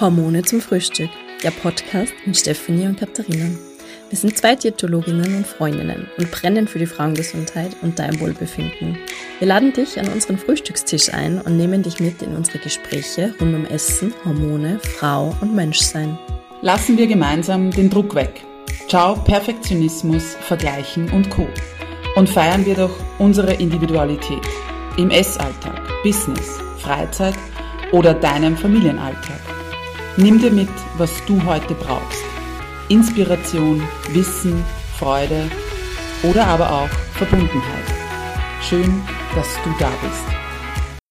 Hormone zum Frühstück, der Podcast mit Stefanie und Katharina. Wir sind zwei Diätologinnen und Freundinnen und brennen für die Frauengesundheit und dein Wohlbefinden. Wir laden dich an unseren Frühstückstisch ein und nehmen dich mit in unsere Gespräche rund um Essen, Hormone, Frau und Menschsein. Lassen wir gemeinsam den Druck weg. Ciao Perfektionismus, Vergleichen und Co. Und feiern wir doch unsere Individualität im Essalltag, Business, Freizeit oder deinem Familienalltag. Nimm dir mit, was du heute brauchst. Inspiration, Wissen, Freude oder aber auch Verbundenheit. Schön, dass du da bist.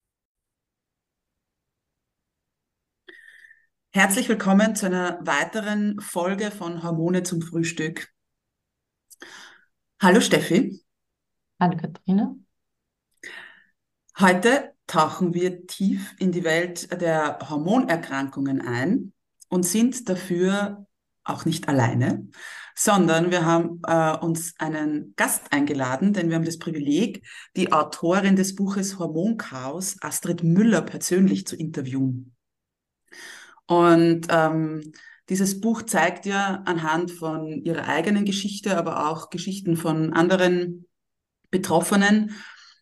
Herzlich willkommen zu einer weiteren Folge von Hormone zum Frühstück. Hallo Steffi. Hallo Katharina. Heute tauchen wir tief in die Welt der Hormonerkrankungen ein und sind dafür auch nicht alleine, sondern wir haben uns einen Gast eingeladen, denn wir haben das Privileg, die Autorin des Buches Hormonchaos, Astrid Müller, persönlich zu interviewen. Und dieses Buch zeigt ja anhand von ihrer eigenen Geschichte, aber auch Geschichten von anderen Betroffenen,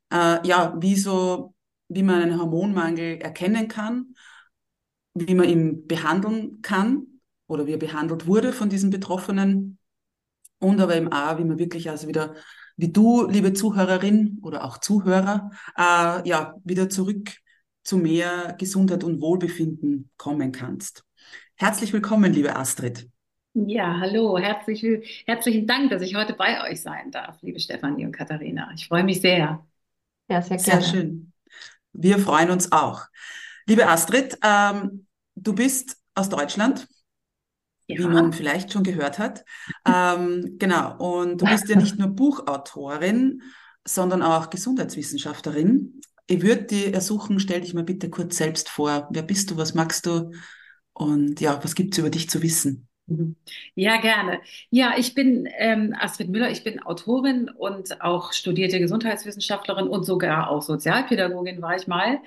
wie man einen Hormonmangel erkennen kann, wie man ihn behandeln kann oder wie er behandelt wurde von diesen Betroffenen und aber eben auch, wie man wirklich also wieder, wie du, liebe Zuhörerin oder auch Zuhörer, wieder zurück zu mehr Gesundheit und Wohlbefinden kommen kannst. Herzlich willkommen, liebe Astrid. Ja, hallo, herzlichen Dank, dass ich heute bei euch sein darf, liebe Stefanie und Katharina. Ich freue mich sehr. Ja, sehr Sehr gerne. schön. Wir freuen uns auch. Liebe Astrid, du bist aus Deutschland, wie man vielleicht schon gehört hat. Genau, und du bist ja nicht nur Buchautorin, sondern auch Gesundheitswissenschaftlerin. Ich würde dir ersuchen, stell dich mal bitte kurz selbst vor. Wer bist du, was magst du und ja, was gibt's über dich zu wissen? Ja, gerne. Ja, ich bin Astrid Müller, ich bin Autorin und auch studierte Gesundheitswissenschaftlerin und sogar auch Sozialpädagogin war ich mal.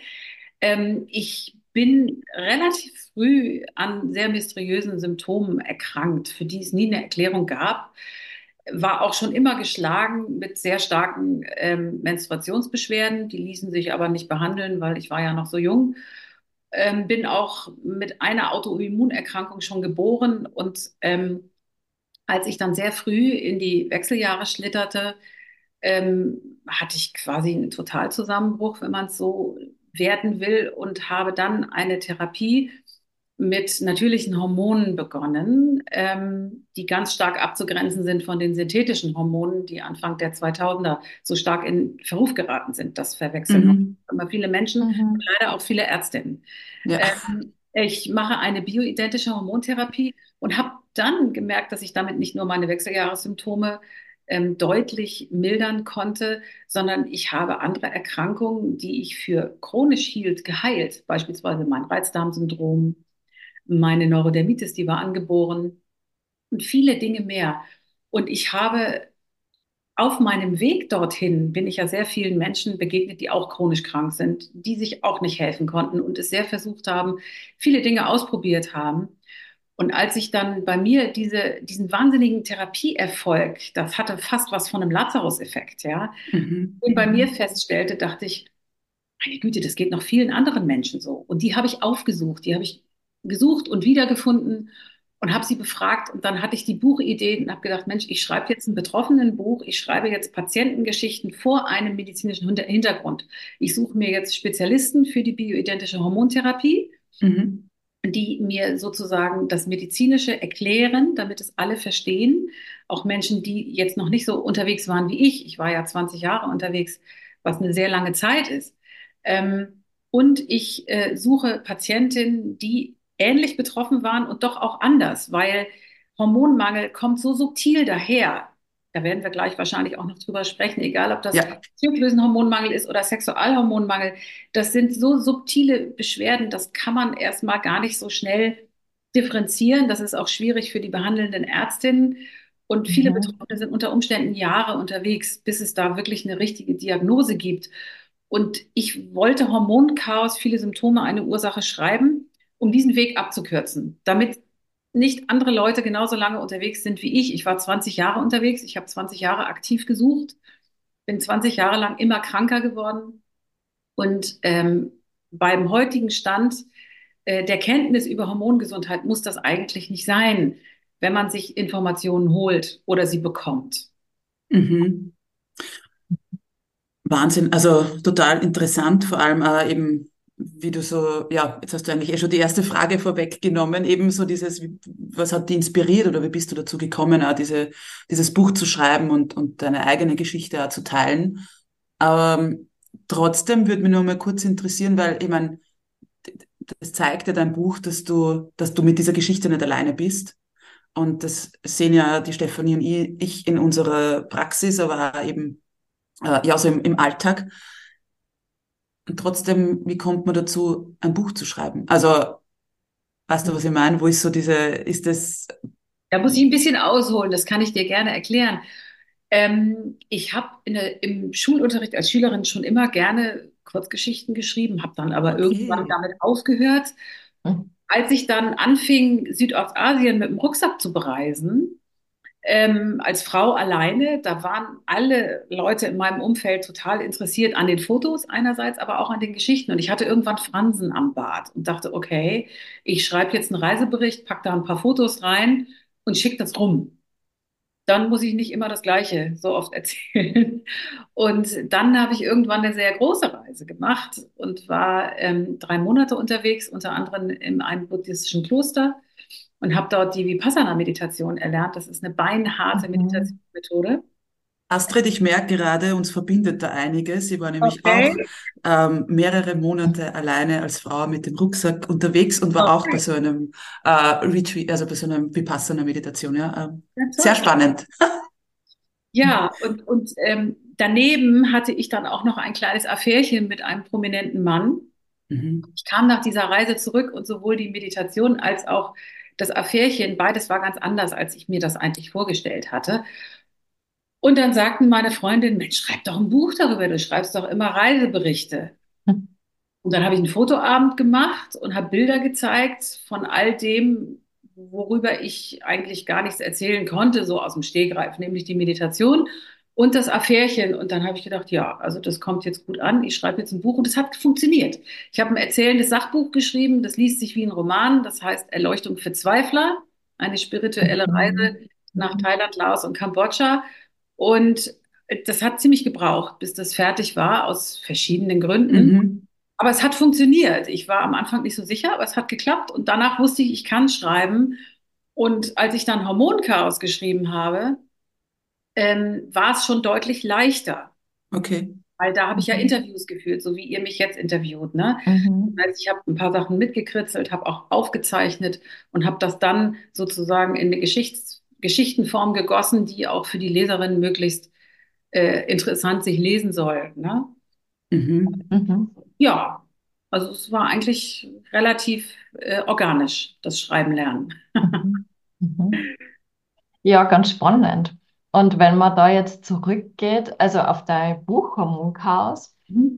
Ich bin relativ früh an sehr mysteriösen Symptomen erkrankt, für die es nie eine Erklärung gab. War auch schon immer geschlagen mit sehr starken Menstruationsbeschwerden. Die ließen sich aber nicht behandeln, weil ich war ja noch so jung. Bin auch mit einer Autoimmunerkrankung schon geboren und als ich dann sehr früh in die Wechseljahre schlitterte, hatte ich quasi einen Totalzusammenbruch, wenn man es so werten will, und habe dann eine Therapie mit natürlichen Hormonen begonnen, die ganz stark abzugrenzen sind von den synthetischen Hormonen, die Anfang der 2000er so stark in Verruf geraten sind. Das verwechseln immer viele Menschen und leider auch viele Ärztinnen. Ja. Ich mache eine bioidentische Hormontherapie und habe dann gemerkt, dass ich damit nicht nur meine Wechseljahressymptome deutlich mildern konnte, sondern ich habe andere Erkrankungen, die ich für chronisch hielt, geheilt. Beispielsweise mein Reizdarmsyndrom, meine Neurodermitis, die war angeboren und viele Dinge mehr. Und ich habe auf meinem Weg dorthin bin ich ja sehr vielen Menschen begegnet, die auch chronisch krank sind, die sich auch nicht helfen konnten und es sehr versucht haben, viele Dinge ausprobiert haben. Und als ich dann bei mir diesen wahnsinnigen Therapieerfolg, das hatte fast was von einem Lazarus-Effekt, ja, und bei mir feststellte, dachte ich, meine Güte, das geht noch vielen anderen Menschen so. Und die habe ich aufgesucht, die habe ich gesucht und wiedergefunden und habe sie befragt. Und dann hatte ich die Buchidee und habe gedacht, Mensch, ich schreibe jetzt ein Betroffenenbuch, ich schreibe jetzt Patientengeschichten vor einem medizinischen Hintergrund. Ich suche mir jetzt Spezialisten für die bioidentische Hormontherapie, die mir sozusagen das Medizinische erklären, damit es alle verstehen. Auch Menschen, die jetzt noch nicht so unterwegs waren wie ich. Ich war ja 20 Jahre unterwegs, was eine sehr lange Zeit ist. Und ich suche Patientinnen, die ähnlich betroffen waren und doch auch anders, weil Hormonmangel kommt so subtil daher. Da werden wir gleich wahrscheinlich auch noch drüber sprechen, egal ob das Schilddrüsenhormonmangel ist oder Sexualhormonmangel. Das sind so subtile Beschwerden, das kann man erstmal gar nicht so schnell differenzieren. Das ist auch schwierig für die behandelnden Ärztinnen. Und viele Betroffene sind unter Umständen Jahre unterwegs, bis es da wirklich eine richtige Diagnose gibt. Und ich wollte Hormonchaos, viele Symptome, eine Ursache schreiben um diesen Weg abzukürzen, damit nicht andere Leute genauso lange unterwegs sind wie ich. Ich war 20 Jahre unterwegs, ich habe 20 Jahre aktiv gesucht, bin 20 Jahre lang immer kranker geworden und beim heutigen Stand der Kenntnis über Hormongesundheit muss das eigentlich nicht sein, wenn man sich Informationen holt oder sie bekommt. Mhm. Wahnsinn, also total interessant, vor allem eben, wie du so, ja, jetzt hast du eigentlich schon die erste Frage vorweggenommen, eben so dieses, was hat dich inspiriert oder wie bist du dazu gekommen, auch dieses Buch zu schreiben und deine eigene Geschichte auch zu teilen. Trotzdem würde mich nur mal kurz interessieren, weil ich meine, das zeigt ja dein Buch, dass du mit dieser Geschichte nicht alleine bist. Und das sehen ja die Stefanie und ich in unserer Praxis, aber auch eben ja, so im Alltag. Und trotzdem, wie kommt man dazu, ein Buch zu schreiben? Also, weißt du, was ich meine? Wo ist so ist das, Da muss ich ein bisschen ausholen, das kann ich dir gerne erklären. Ich habe im Schulunterricht als Schülerin schon immer gerne Kurzgeschichten geschrieben, habe dann aber irgendwann okay. damit aufgehört. Mhm. Als ich dann anfing, Südostasien mit dem Rucksack zu bereisen, als Frau alleine, da waren alle Leute in meinem Umfeld total interessiert an den Fotos einerseits, aber auch an den Geschichten. Und ich hatte irgendwann Fransen am Bart und dachte, okay, ich schreibe jetzt einen Reisebericht, pack da ein paar Fotos rein und schicke das rum. Dann muss ich nicht immer das Gleiche so oft erzählen. Und dann habe ich irgendwann eine sehr große Reise gemacht und war 3 Monate unterwegs, unter anderem in einem buddhistischen Kloster und habe dort die Vipassana-Meditation erlernt. Das ist eine beinharte Mhm. Meditationsmethode. Astrid, ich merke gerade, uns verbindet da einiges. Ich war nämlich auch Okay. mehrere Monate alleine als Frau mit dem Rucksack unterwegs und war auch bei Okay. so einem Retreat, also bei so einer Vipassana-Meditation. Ja, Ja, sehr toll. spannend. Ja, und daneben hatte ich dann auch noch ein kleines Affärchen mit einem prominenten Mann. Mhm. Ich kam nach dieser Reise zurück und sowohl die Meditation als auch das Affärchen, beides war ganz anders, als ich mir das eigentlich vorgestellt hatte. Und dann sagten meine Freundinnen, Mensch, schreib doch ein Buch darüber, du schreibst doch immer Reiseberichte. Und dann habe ich einen Fotoabend gemacht und habe Bilder gezeigt von all dem, worüber ich eigentlich gar nichts erzählen konnte, so aus dem Stegreif, nämlich die Meditation und das Affärchen. Und dann habe ich gedacht, ja, also das kommt jetzt gut an. Ich schreibe jetzt ein Buch und es hat funktioniert. Ich habe ein erzählendes Sachbuch geschrieben, das liest sich wie ein Roman, das heißt Erleuchtung für Zweifler, eine spirituelle Reise Mhm. nach Thailand, Laos und Kambodscha. Und das hat ziemlich gebraucht, bis das fertig war, aus verschiedenen Gründen. Mhm. Aber es hat funktioniert. Ich war am Anfang nicht so sicher, aber es hat geklappt. Und danach wusste ich, ich kann schreiben. Und als ich dann Hormonchaos geschrieben habe, war es schon deutlich leichter. Okay. Weil da habe ich ja Mhm. Interviews geführt, so wie ihr mich jetzt interviewt, ne? Mhm. Das heißt, ich habe ein paar Sachen mitgekritzelt, habe auch aufgezeichnet und habe das dann sozusagen in eine Geschichtenform gegossen, die auch für die Leserin möglichst interessant sich lesen soll, ne? Mhm. Mhm. Ja, also es war eigentlich relativ organisch, das Schreiben lernen. Mhm. Mhm. Ja, ganz spannend. Und wenn man da jetzt zurückgeht, also auf dein Buch Hormonchaos, Mhm.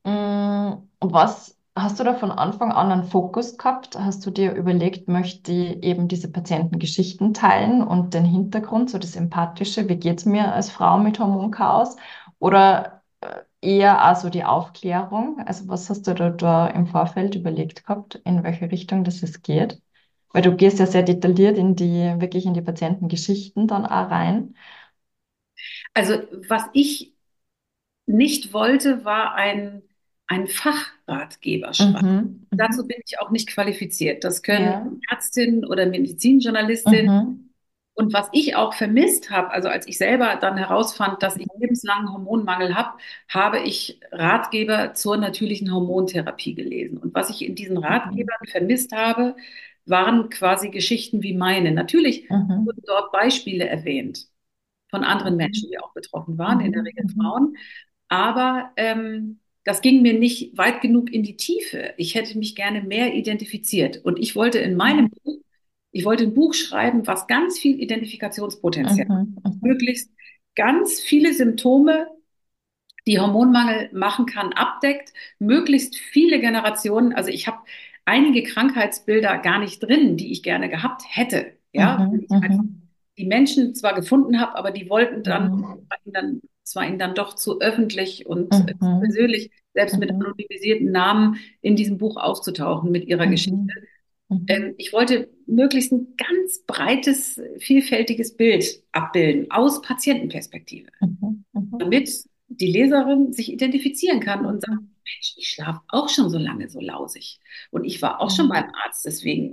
was hast du da von Anfang an einen Fokus gehabt? Hast du dir überlegt, möchte ich eben diese Patientengeschichten teilen und den Hintergrund, so das Empathische, wie geht es mir als Frau mit Hormonchaos? Oder eher also die Aufklärung? Also was hast du da im Vorfeld überlegt gehabt, in welche Richtung das es geht? Weil du gehst ja sehr detailliert wirklich in die Patientengeschichten dann auch rein. Also was ich nicht wollte, war ein Fachratgeber schreiben. Mhm. Dazu Mhm. bin ich auch nicht qualifiziert. Das können Ja. Ärztinnen oder Medizinjournalistinnen. Mhm. Und was ich auch vermisst habe, also als ich selber dann herausfand, dass ich lebenslangen Hormonmangel habe, habe ich Ratgeber zur natürlichen Hormontherapie gelesen. Und was ich in diesen Mhm. Ratgebern vermisst habe, waren quasi Geschichten wie meine. Natürlich Mhm. wurden dort Beispiele erwähnt von anderen Menschen, Mhm. die auch betroffen waren, in der Mhm. Regel Mhm. Frauen. Aber das ging mir nicht weit genug in die Tiefe. Ich hätte mich gerne mehr identifiziert. Und ich wollte in meinem Buch, ich wollte ein Buch schreiben, was ganz viel Identifikationspotenzial hat. Mhm. Mhm. Möglichst ganz viele Symptome, die Hormonmangel machen kann, abdeckt, möglichst viele Generationen. Also ich habe einige Krankheitsbilder gar nicht drin, die ich gerne gehabt hätte. Ja, weil Mhm. ich einfach Mhm. die Menschen zwar gefunden habe, aber die wollten dann, Mhm. es war ihnen dann doch zu öffentlich und zu Mhm. persönlich, selbst mit Mhm. anonymisierten Namen in diesem Buch aufzutauchen mit ihrer Geschichte. Mhm. Mhm. Ich wollte möglichst ein ganz breites, vielfältiges Bild abbilden aus Patientenperspektive, Mhm. Mhm. damit die Leserin sich identifizieren kann und sagt, Mhm. Mensch, ich schlafe auch schon so lange so lausig und ich war auch schon beim Mhm. Arzt deswegen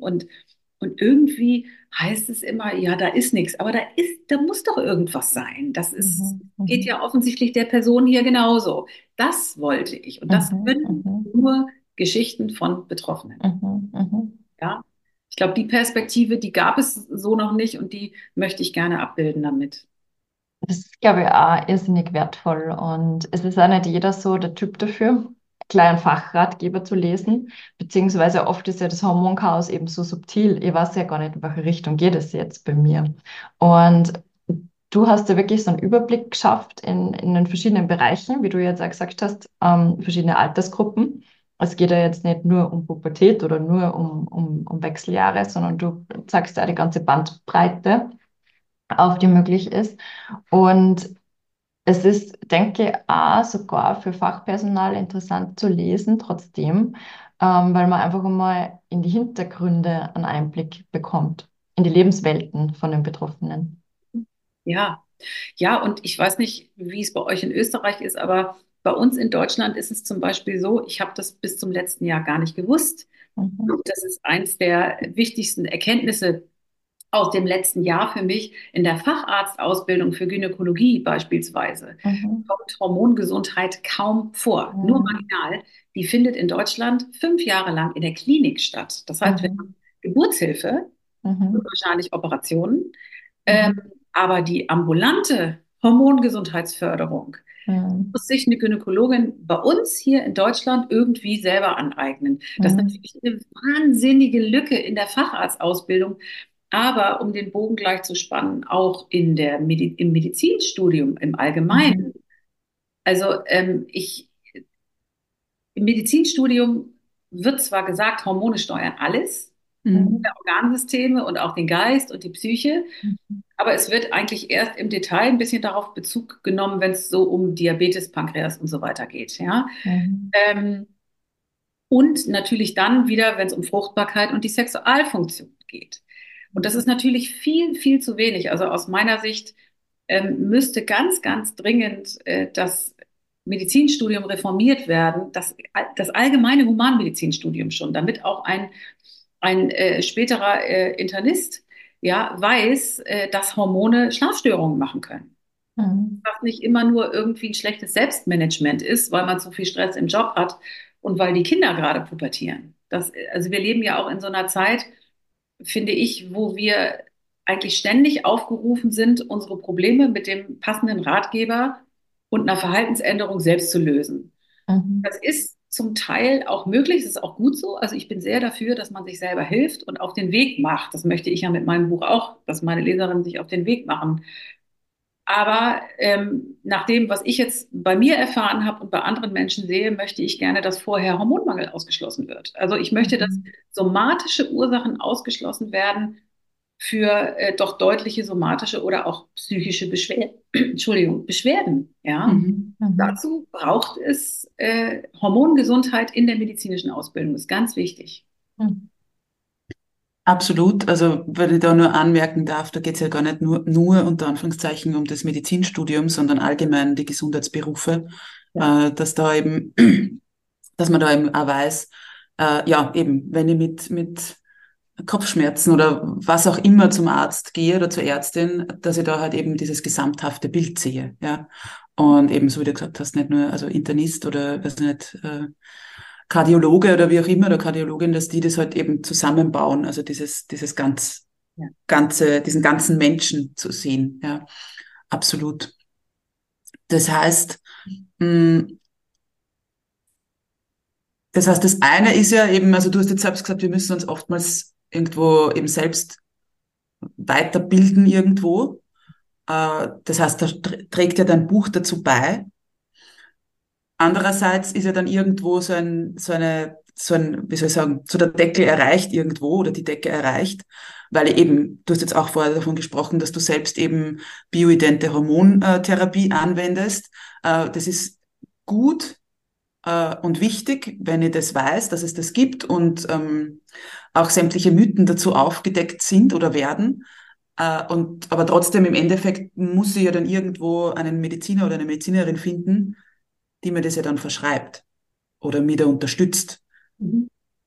und irgendwie heißt es immer, ja, da ist nichts, aber da muss doch irgendwas sein. Das ist, Mhm. geht Mhm. ja offensichtlich der Person hier genauso. Das wollte ich und das Mhm. können Mhm. nur Geschichten von Betroffenen. Mhm. Mhm. Ja, ich glaube, die Perspektive, die gab es so noch nicht und die möchte ich gerne abbilden damit. Das ist, glaube ich, auch irrsinnig wertvoll. Und es ist auch nicht jeder so der Typ dafür, gleich einen Fachratgeber zu lesen. Beziehungsweise oft ist ja das Hormonchaos eben so subtil. Ich weiß ja gar nicht, in welche Richtung geht es jetzt bei mir. Und du hast ja wirklich so einen Überblick geschafft in den verschiedenen Bereichen, wie du jetzt auch gesagt hast, verschiedene Altersgruppen. Es geht ja jetzt nicht nur um Pubertät oder nur um Wechseljahre, sondern du zeigst ja die ganze Bandbreite auf, die möglich ist. Und es ist, denke ich, auch sogar für Fachpersonal interessant zu lesen, trotzdem, weil man einfach einmal in die Hintergründe einen Einblick bekommt, in die Lebenswelten von den Betroffenen. Ja, ja, und ich weiß nicht, wie es bei euch in Österreich ist, aber bei uns in Deutschland ist es zum Beispiel so, ich habe das bis zum letzten Jahr gar nicht gewusst. Mhm. Das ist eins der wichtigsten Erkenntnisse aus dem letzten Jahr für mich. In der Facharztausbildung für Gynäkologie beispielsweise Mhm. kommt Hormongesundheit kaum vor, nur Mhm. marginal. Die findet in Deutschland 5 Jahre lang in der Klinik statt. Das heißt, wir haben Mhm. Geburtshilfe und Mhm. wahrscheinlich Operationen. Ähm, Mhm. aber die ambulante Hormongesundheitsförderung Mhm. muss sich eine Gynäkologin bei uns hier in Deutschland irgendwie selber aneignen. Das ist Mhm. natürlich eine wahnsinnige Lücke in der Facharztausbildung. Aber um den Bogen gleich zu spannen, auch im Medizinstudium im Mhm. Allgemeinen. Also im Medizinstudium wird zwar gesagt, Hormone steuern alles, Mhm. Organsysteme und auch den Geist und die Psyche. Mhm. Aber es wird eigentlich erst im Detail ein bisschen darauf Bezug genommen, wenn es so um Diabetes, Pankreas und so weiter geht. Ja? Mhm. Ähm, und natürlich dann wieder, wenn es um Fruchtbarkeit und die Sexualfunktion geht. Und das ist natürlich viel, viel zu wenig. Also aus meiner Sicht müsste ganz, ganz dringend das Medizinstudium reformiert werden, das allgemeine Humanmedizinstudium schon, damit auch ein späterer Internist ja, weiß, dass Hormone Schlafstörungen machen können. Mhm. Dass nicht immer nur irgendwie ein schlechtes Selbstmanagement ist, weil man zu viel Stress im Job hat und weil die Kinder gerade pubertieren. Also wir leben ja auch in so einer Zeit, finde ich, wo wir eigentlich ständig aufgerufen sind, unsere Probleme mit dem passenden Ratgeber und einer Verhaltensänderung selbst zu lösen. Mhm. Das ist zum Teil auch möglich, das ist auch gut so. Also ich bin sehr dafür, dass man sich selber hilft und auf den Weg macht. Das möchte ich ja mit meinem Buch auch, dass meine Leserinnen sich auf den Weg machen. Aber nach dem, was ich jetzt bei mir erfahren habe und bei anderen Menschen sehe, möchte ich gerne, dass vorher Hormonmangel ausgeschlossen wird. Also ich möchte, dass Mhm. somatische Ursachen ausgeschlossen werden für doch deutliche somatische oder auch psychische Beschwerden. Entschuldigung, Beschwerden. Ja, Mhm. Mhm. Mhm. dazu braucht es Hormongesundheit in der medizinischen Ausbildung. Das ist ganz wichtig. Mhm. Absolut. Also, wenn ich da nur anmerken darf, da geht es ja gar nicht nur unter Anführungszeichen um das Medizinstudium, sondern allgemein die Gesundheitsberufe, Ja. dass da eben, dass man da eben auch weiß, ja, eben, wenn ich mit Kopfschmerzen oder was auch immer zum Arzt gehe oder zur Ärztin, dass ich da halt eben dieses gesamthafte Bild sehe, ja. Und eben, so wie du gesagt hast, nicht nur, also Internist oder, weiß nicht, Kardiologe oder wie auch immer, oder Kardiologin, dass die das halt eben zusammenbauen, also dieses Ja. diesen ganzen Menschen zu sehen, ja. Absolut. Das heißt, mh, das eine ist ja eben, also du hast jetzt selbst gesagt, wir müssen uns oftmals irgendwo eben selbst weiterbilden irgendwo. Das heißt, da trägt ja dein Buch dazu bei. Andererseits ist ja dann irgendwo wie soll ich sagen, so der Deckel erreicht irgendwo oder die Decke erreicht, weil eben, du hast jetzt auch vorher davon gesprochen, dass du selbst eben bioidente Hormontherapie anwendest. Das ist gut und wichtig, wenn ich das weiß, dass es das gibt und auch sämtliche Mythen dazu aufgedeckt sind oder werden. Aber trotzdem im Endeffekt muss ich ja dann irgendwo einen Mediziner oder eine Medizinerin finden, die mir das ja dann verschreibt oder mir da unterstützt. Mhm.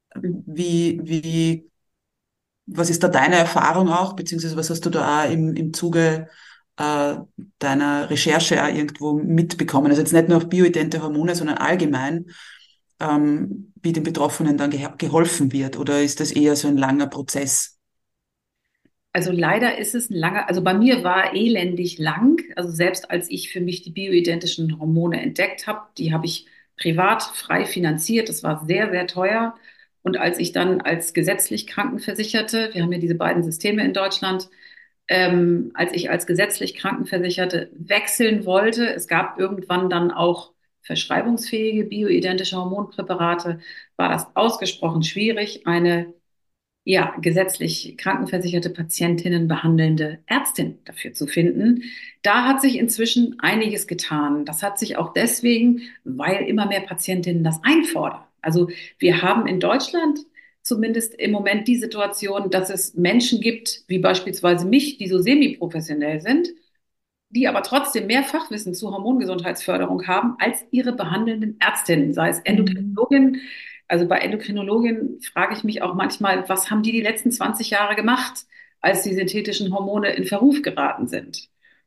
Wie, was ist da deine Erfahrung auch, beziehungsweise was hast du da auch im Zuge äh, deiner Recherche auch irgendwo mitbekommen? Also jetzt nicht nur auf bioidente Hormone, sondern allgemein, wie den Betroffenen dann geholfen wird, oder ist das eher so ein langer Prozess? Also leider ist es ein langer, also bei mir war elendig lang. Also selbst als ich für mich die bioidentischen Hormone entdeckt habe, die habe ich privat frei finanziert. Das war sehr, sehr teuer. Und als ich dann als gesetzlich Krankenversicherte, wir haben ja diese beiden Systeme in Deutschland, als ich als gesetzlich Krankenversicherte wechseln wollte, es gab irgendwann dann auch verschreibungsfähige bioidentische Hormonpräparate, war das ausgesprochen schwierig, eine gesetzlich krankenversicherte Patientinnen behandelnde Ärztin dafür zu finden. Da hat sich inzwischen einiges getan. Das hat sich auch deswegen, weil immer mehr Patientinnen das einfordern. Also wir haben in Deutschland zumindest im Moment die Situation, dass es Menschen gibt, wie beispielsweise mich, die so semi-professionell sind, die aber trotzdem mehr Fachwissen zur Hormongesundheitsförderung haben als ihre behandelnden Ärztinnen, sei es Mhm. Endokrinologin. Also bei Endokrinologin frage ich mich auch manchmal, was haben die letzten 20 Jahre gemacht, als die synthetischen Hormone in Verruf geraten sind?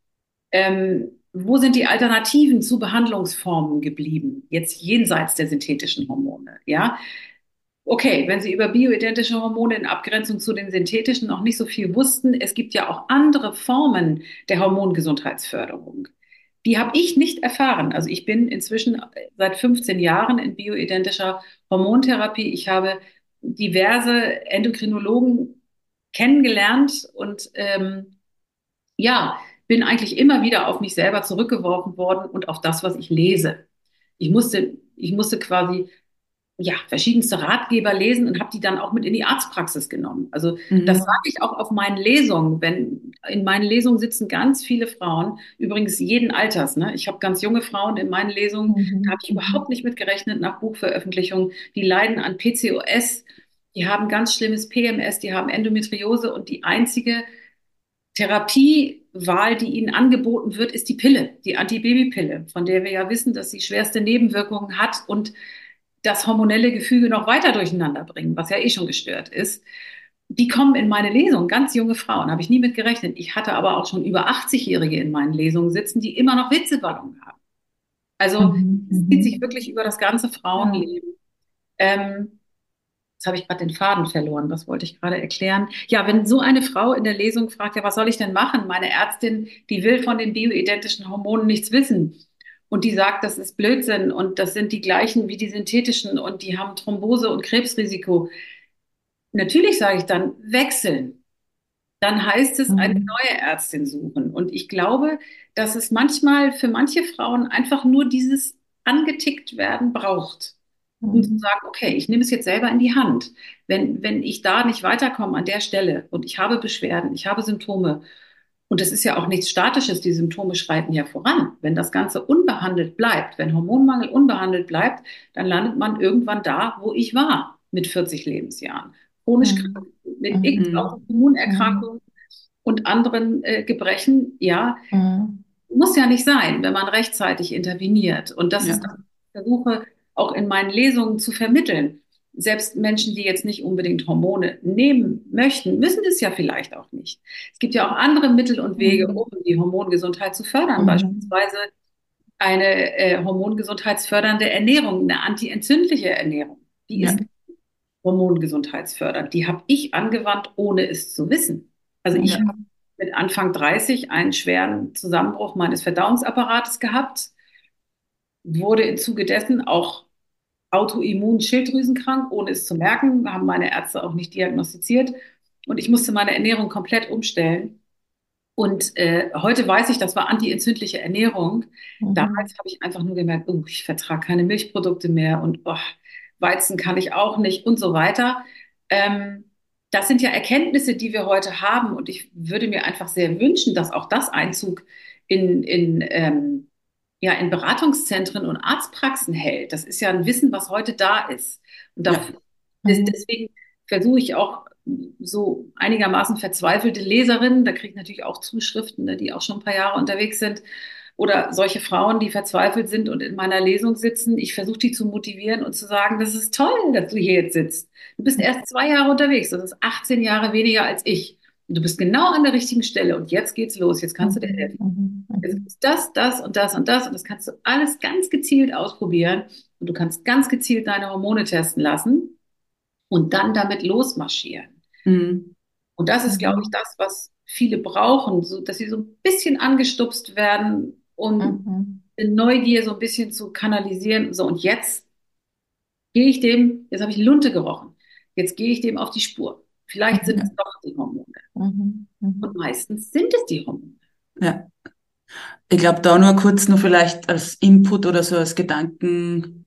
Wo sind die Alternativen zu Behandlungsformen geblieben, jetzt jenseits der synthetischen Hormone? Ja, okay, wenn Sie über bioidentische Hormone in Abgrenzung zu den synthetischen noch nicht so viel wussten, es gibt ja auch andere Formen der Hormongesundheitsförderung. Die habe ich nicht erfahren. Also ich bin inzwischen seit 15 Jahren in bioidentischer Hormontherapie. Ich habe diverse Endokrinologen kennengelernt und ja, bin eigentlich immer wieder auf mich selber zurückgeworfen worden und auf das, was ich lese. Ich musste quasi verschiedenste Ratgeber lesen und habe die dann auch mit in die Arztpraxis genommen. Also das sage Mhm. ich auch auf meinen Lesungen. Wenn in meinen Lesungen sitzen ganz viele Frauen, übrigens jeden Alters. Ne? Ich habe ganz junge Frauen in meinen Lesungen, da habe Mhm. ich überhaupt Mhm. nicht mit gerechnet nach Buchveröffentlichung. Die leiden an PCOS, die haben ganz schlimmes PMS, die haben Endometriose und die einzige Therapiewahl, die ihnen angeboten wird, ist die Pille, die Antibabypille, von der wir ja wissen, dass sie schwerste Nebenwirkungen hat und das hormonelle Gefüge noch weiter durcheinander bringen, was ja eh schon gestört ist. Die kommen in meine Lesung, ganz junge Frauen, habe ich nie mit gerechnet. Ich hatte aber auch schon über 80-Jährige in meinen Lesungen sitzen, die immer noch Witzeballon haben. Also Mhm. es zieht sich Mhm. wirklich über das ganze Ja. Frauenleben. Jetzt habe ich gerade den Faden verloren. Was wollte ich gerade erklären? Ja, wenn so eine Frau in der Lesung fragt, ja, was soll ich denn machen? Meine Ärztin, die will von den bioidentischen Hormonen nichts wissen. Und die sagt, das ist Blödsinn und das sind die gleichen wie die synthetischen und die haben Thrombose und Krebsrisiko. Natürlich sage ich dann, wechseln. Dann heißt es, eine Mhm. neue Ärztin suchen. Und ich glaube, dass es manchmal für manche Frauen einfach nur dieses angetickt werden braucht, um zu Mhm. sagen, okay, ich nehme es jetzt selber in die Hand. Wenn ich da nicht weiterkomme an der Stelle und ich habe Beschwerden, ich habe Symptome, und das ist ja auch nichts Statisches, die Symptome schreiten ja voran. Wenn das Ganze unbehandelt bleibt, wenn Hormonmangel unbehandelt bleibt, dann landet man irgendwann da, wo ich war mit 40 Lebensjahren. Chronisch krank, Mhm. mit x Mhm. Mhm. Mhm. Autoimmunerkrankungen und anderen Gebrechen, ja, Mhm. muss ja nicht sein, wenn man rechtzeitig interveniert. Und das ist das, Ja. was ich versuche, auch in meinen Lesungen zu vermitteln. Selbst Menschen, die jetzt nicht unbedingt Hormone nehmen möchten, müssen es ja vielleicht auch nicht. Es gibt ja auch andere Mittel und Wege, Mhm. um die Hormongesundheit zu fördern, Mhm. beispielsweise eine hormongesundheitsfördernde Ernährung, eine antientzündliche Ernährung. Die Ja. ist hormongesundheitsfördernd. Die habe ich angewandt, ohne es zu wissen. Also ich Ja. habe Mhm. mit Anfang 30 einen schweren Zusammenbruch meines Verdauungsapparates gehabt, wurde im Zuge dessen auch autoimmun schilddrüsenkrank, ohne es zu merken, haben meine Ärzte auch nicht diagnostiziert. Und ich musste meine Ernährung komplett umstellen. Und heute weiß ich, das war antientzündliche Ernährung. Mhm. Damals habe ich einfach nur gemerkt, oh, ich vertrage keine Milchprodukte mehr und oh, Weizen kann ich auch nicht und so weiter. Ähm, Das sind ja Erkenntnisse, die wir heute haben. Und ich würde mir einfach sehr wünschen, dass auch das Einzug ja, in Beratungszentren und Arztpraxen hält. Das ist ja ein Wissen, was heute da ist. Und Ja. Mhm. deswegen versuche ich auch so einigermaßen verzweifelte Leserinnen, da kriege ich natürlich auch Zuschriften, ne, die auch schon ein paar Jahre unterwegs sind, oder solche Frauen, die verzweifelt sind und in meiner Lesung sitzen. Ich versuche die zu motivieren und zu sagen, das ist toll, dass du hier jetzt sitzt. Du bist erst 2 Jahre unterwegs, das ist 18 Jahre weniger als ich. Und du bist genau an der richtigen Stelle und jetzt geht's los, jetzt kannst du dir Mhm. helfen. Mhm. Es Mhm. ist das, das und das und das und das kannst du alles ganz gezielt ausprobieren und du kannst ganz gezielt deine Hormone testen lassen und dann damit losmarschieren. Mhm. Und das ist, glaube ich, Mhm. das, was viele brauchen, so, dass sie so ein bisschen angestupst werden, um Mhm. die Neugier so ein bisschen zu kanalisieren. So, und jetzt jetzt habe ich Lunte gerochen. Jetzt gehe ich dem auf die Spur. Vielleicht sind Ja. es doch die Hormone. Mhm. Und Mhm. meistens sind es die Hormone. Ja. Ich glaube, da nur kurz noch vielleicht als Input oder so als Gedankengang,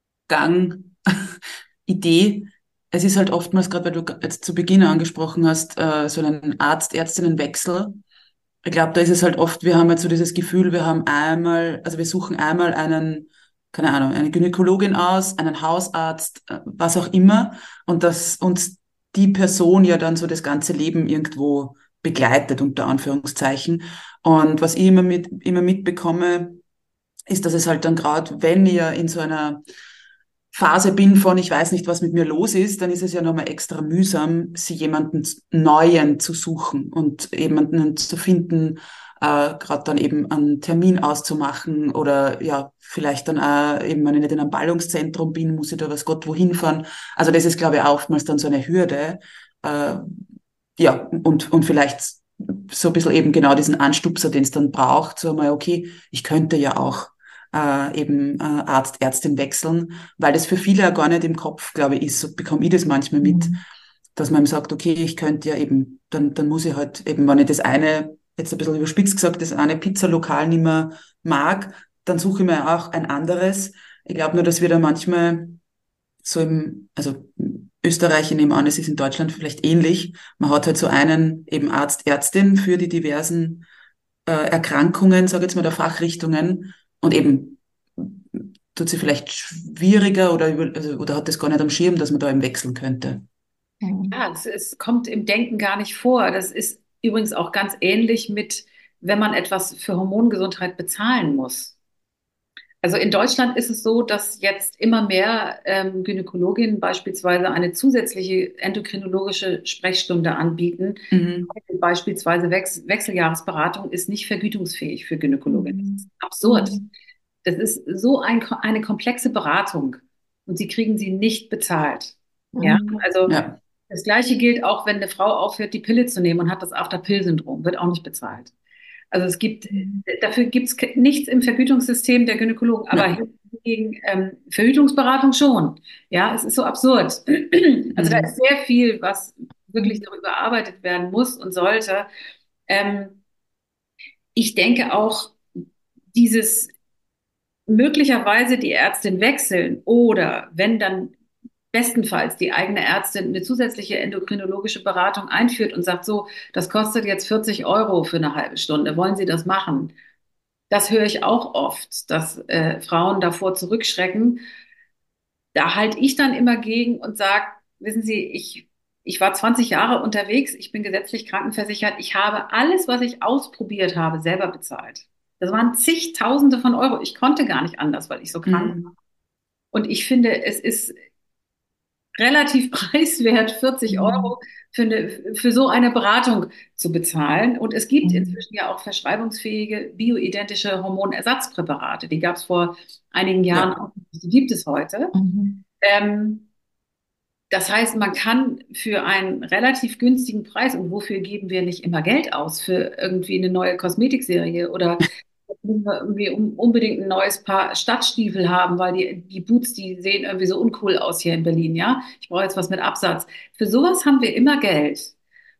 Idee. Es ist halt oftmals, gerade weil du jetzt zu Beginn angesprochen hast, so einen Arzt-Ärztinnen-Wechsel. Ich glaube, da ist es halt oft, wir haben jetzt so dieses Gefühl, also wir suchen einmal einen, keine Ahnung, eine Gynäkologin aus, einen Hausarzt, was auch immer, und dass uns die Person ja dann so das ganze Leben irgendwo begleitet, unter Anführungszeichen. Und was ich immer mitbekomme, ist, dass es halt dann gerade, wenn ihr in so einer Phase bin von, ich weiß nicht, was mit mir los ist, dann ist es ja nochmal extra mühsam, sie jemanden Neuen zu suchen und jemanden zu finden, gerade dann eben einen Termin auszumachen oder ja, vielleicht dann auch eben, wenn ich nicht in einem Ballungszentrum bin, muss ich da was Gott wohin fahren. Also das ist, glaube ich, oftmals dann so eine Hürde. Äh, ja, und vielleicht so ein bisschen eben genau diesen Anstupser, den es dann braucht, so mal, okay, ich könnte ja auch Arzt, Ärztin wechseln, weil das für viele ja gar nicht im Kopf, glaube ich, ist. So bekomme ich das manchmal mit, Mhm. dass man ihm sagt, okay, ich könnte ja eben, dann muss ich halt eben, wenn ich das eine, jetzt ein bisschen überspitzt gesagt, das eine Pizzalokal nicht mehr mag, dann suche ich mir auch ein anderes. Ich glaube nur, dass wir da manchmal so also Österreich, ich nehme an, es ist in Deutschland vielleicht ähnlich. Man hat halt so einen eben Arzt, Ärztin für die diversen Erkrankungen, sage jetzt mal, der Fachrichtungen und eben tut sie vielleicht schwieriger oder hat das gar nicht am Schirm, dass man da eben wechseln könnte. Mhm. Ja, es kommt im Denken gar nicht vor. Das ist übrigens auch ganz ähnlich mit, wenn man etwas für Hormongesundheit bezahlen muss. Also in Deutschland ist es so, dass jetzt immer mehr Gynäkologinnen beispielsweise eine zusätzliche endokrinologische Sprechstunde anbieten. Mhm. Beispielsweise Wechseljahresberatung ist nicht vergütungsfähig für Gynäkologinnen. Das ist Mhm. absurd. Mhm. Das ist so eine komplexe Beratung und sie kriegen sie nicht bezahlt. Ja, Mhm. also Ja, das Gleiche gilt auch, wenn eine Frau aufhört, die Pille zu nehmen und hat das After-Pill-Syndrom, wird auch nicht bezahlt. Also dafür gibt es nichts im Vergütungssystem der Gynäkologen, aber ja. hingegen Verhütungsberatung schon. Ja, es ist so absurd. Also da ist Mhm. sehr viel, was wirklich Mhm. darüber erarbeitet werden muss und sollte. Ähm, Ich denke auch, dieses möglicherweise die Ärztin wechseln oder wenn dann bestenfalls die eigene Ärztin eine zusätzliche endokrinologische Beratung einführt und sagt, so, das kostet jetzt 40 € für eine halbe Stunde, wollen Sie das machen? Das höre ich auch oft, dass Frauen davor zurückschrecken. Da halte ich dann immer gegen und sage, wissen Sie, ich war 20 Jahre unterwegs, ich bin gesetzlich krankenversichert, ich habe alles, was ich ausprobiert habe, selber bezahlt. Das waren zigtausende von Euro. Ich konnte gar nicht anders, weil ich so krank war. Mhm. Und ich finde, es ist relativ preiswert, 40 Mhm. Euro für so eine Beratung zu bezahlen. Und es gibt Mhm. inzwischen ja auch verschreibungsfähige bioidentische Hormonersatzpräparate. Die gab es vor einigen Jahren Ja. auch, die gibt es heute. Mhm. Ähm, Das heißt, man kann für einen relativ günstigen Preis, und wofür geben wir nicht immer Geld aus, für irgendwie eine neue Kosmetikserie oder müssen wir irgendwie unbedingt ein neues Paar Stadtstiefel haben, weil die Boots, die sehen irgendwie so uncool aus hier in Berlin, ja? Ich brauche jetzt was mit Absatz. Für sowas haben wir immer Geld.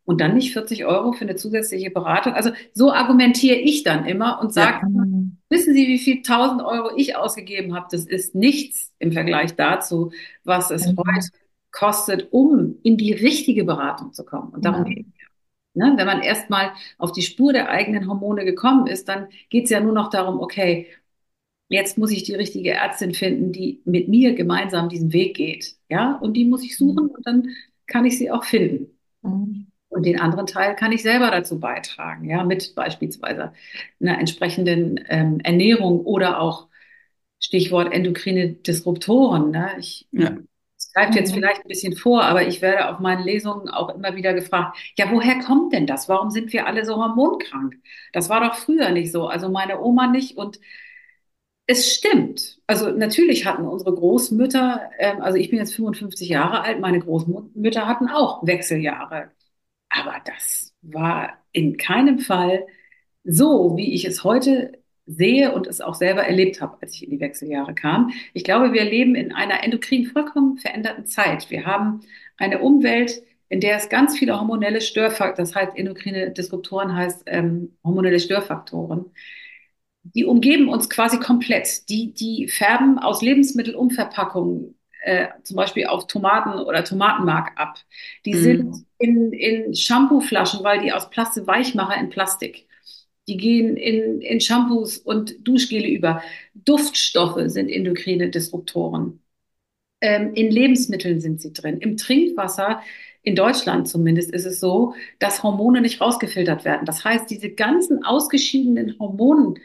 Und dann nicht 40 € für eine zusätzliche Beratung. Also so argumentiere ich dann immer und Ja. sage, wissen Sie, wie viel 1.000 € ich ausgegeben habe? Das ist nichts im Vergleich dazu, was es heute kostet, um in die richtige Beratung zu kommen. Und darum geht es. Ne? Wenn man erstmal auf die Spur der eigenen Hormone gekommen ist, dann geht es ja nur noch darum, okay, jetzt muss ich die richtige Ärztin finden, die mit mir gemeinsam diesen Weg geht. Ja, und die muss ich suchen und dann kann ich sie auch finden. Mhm. Und den anderen Teil kann ich selber dazu beitragen, ja, mit beispielsweise einer entsprechenden Ernährung oder auch Stichwort endokrine Disruptoren. Ne? Ich Ja. greife jetzt Mhm. vielleicht ein bisschen vor, aber ich werde auf meinen Lesungen auch immer wieder gefragt, ja, woher kommt denn das? Warum sind wir alle so hormonkrank? Das war doch früher nicht so, also meine Oma nicht und es stimmt. Also natürlich hatten unsere Großmütter, also ich bin jetzt 55 Jahre alt, meine Großmütter hatten auch Wechseljahre. Aber das war in keinem Fall so, wie ich es heute sehe und es auch selber erlebt habe, als ich in die Wechseljahre kam. Ich glaube, wir leben in einer endokrin vollkommen veränderten Zeit. Wir haben eine Umwelt, in der es ganz viele hormonelle Störfaktoren, das heißt endokrine Disruptoren heißt hormonelle Störfaktoren, die umgeben uns quasi komplett. Die färben aus Lebensmittelumverpackungen, zum Beispiel auf Tomaten oder Tomatenmark ab. Die sind Mhm. in Shampooflaschen, weil die aus Plastik, Weichmacher in Plastik. Die gehen in Shampoos und Duschgele über. Duftstoffe sind endokrine Disruptoren. In Lebensmitteln sind sie drin. Im Trinkwasser, in Deutschland zumindest, ist es so, dass Hormone nicht rausgefiltert werden. Das heißt, diese ganzen ausgeschiedenen Hormonen,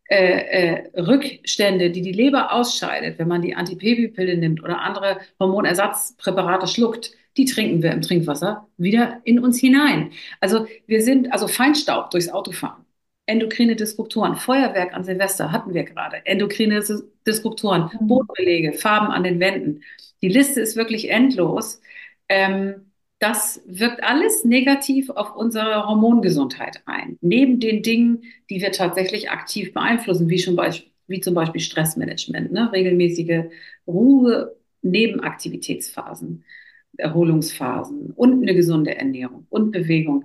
Rückstände, die die Leber ausscheidet, wenn man die Antibabypille nimmt oder andere Hormonersatzpräparate schluckt, die trinken wir im Trinkwasser wieder in uns hinein. Also wir sind also Feinstaub durchs Autofahren. Endokrine Disruptoren, Feuerwerk an Silvester hatten wir gerade. Endokrine Disruptoren, Mhm. Bodenbeläge, Farben an den Wänden. Die Liste ist wirklich endlos. Das wirkt alles negativ auf unsere Hormongesundheit ein. Neben den Dingen, die wir tatsächlich aktiv beeinflussen, wie zum Beispiel Stressmanagement, ne? Regelmäßige Ruhe, Nebenaktivitätsphasen, Erholungsphasen und eine gesunde Ernährung und Bewegung.